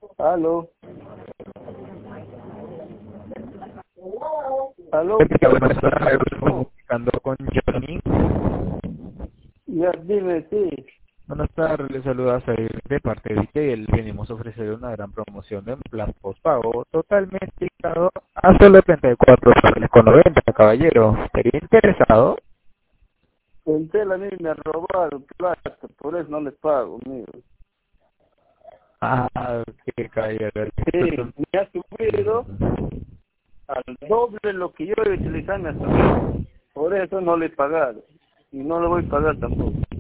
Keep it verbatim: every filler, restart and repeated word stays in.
Aló, aló, Buenas tardes, comunicando con Johnny. ya dime, sí. Buenas tardes, les saluda Zair de parte de Vitel. Venimos a ofrecer una gran promoción en plan postpago totalmente indicado a solo treinta y cuatro dólares con noventa, caballero. ¿Estaría interesado? En tela a mí me robaron plata, por eso no les pago, amigo. Ah, qué caballero. Sí, me ha subido al doble lo que yo iba a utilizar, me ha subido. Por eso no le he pagado. Y no lo voy a pagar tampoco.